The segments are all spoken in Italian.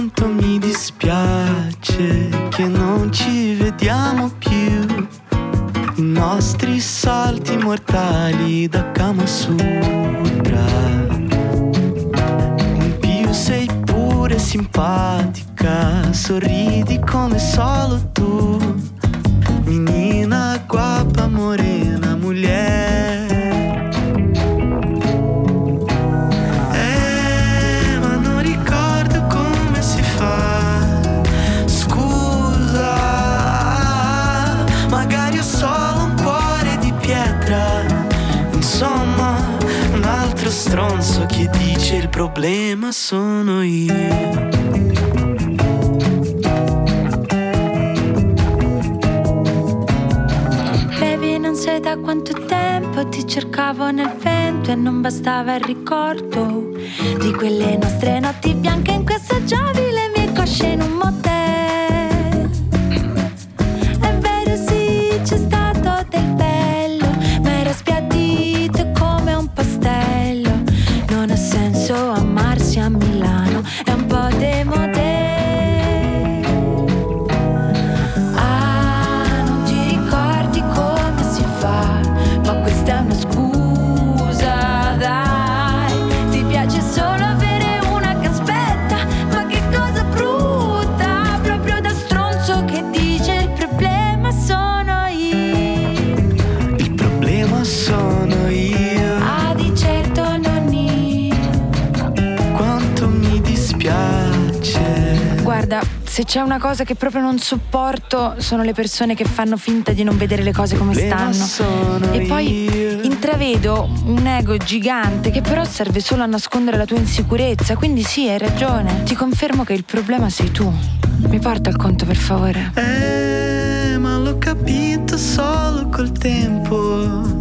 quanto mi dispiace che non ci vediamo più. I nostri salti mortali da Kama Sutra. In più sei pure simpatica, sorridi come solo tu. Menina guapa, morena, mulher. Ma non ricordo come si fa. Scusa, magari ho solo un cuore di pietra. Insomma, un altro stronzo che dice il problema sono io. Non sai da quanto tempo ti cercavo nel vento e non bastava il ricordo di quelle nostre notti bianche in cui assaggiavi le mie cosce in un motel. È vero, sì, c'è stato del bello, ma era spiattito come un pastello. Non ha senso amarsi a Milano, è un po' demodè. Se c'è una cosa che proprio non sopporto sono le persone che fanno finta di non vedere le cose come stanno. E poi intravedo un ego gigante che però serve solo a nascondere la tua insicurezza. Quindi sì, hai ragione, ti confermo che il problema sei tu. Mi porta il conto, per favore. Ma l'ho capito solo col tempo.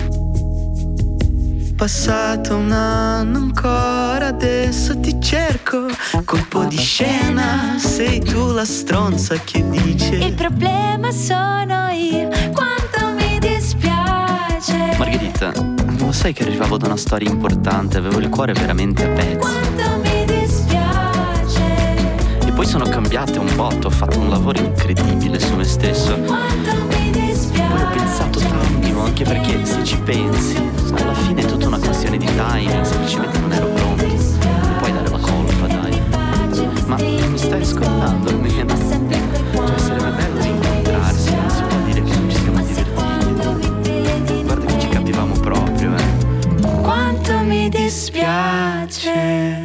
Passato un anno ancora, adesso ti cerco. Colpo di scena, sei tu la stronza che dice il problema sono io, quanto mi dispiace. Margherita, lo sai che arrivavo da una storia importante, avevo il cuore veramente a pezzi. Quanto mi dispiace. E poi sono cambiate un botto, ho fatto un lavoro incredibile su me stesso. Quanto mi dispiace. Poi ho pensato tanto, anche perché se ci pensi, alla fine è tutta una questione di timing, semplicemente non ero pronto. Non puoi dare la colpa, dai. Ma mi stai ascoltando almeno? Cioè sarebbe bello rincontrarsi, non si può dire che non ci siamo divertiti. Guarda che ci capivamo proprio, Quanto mi dispiace.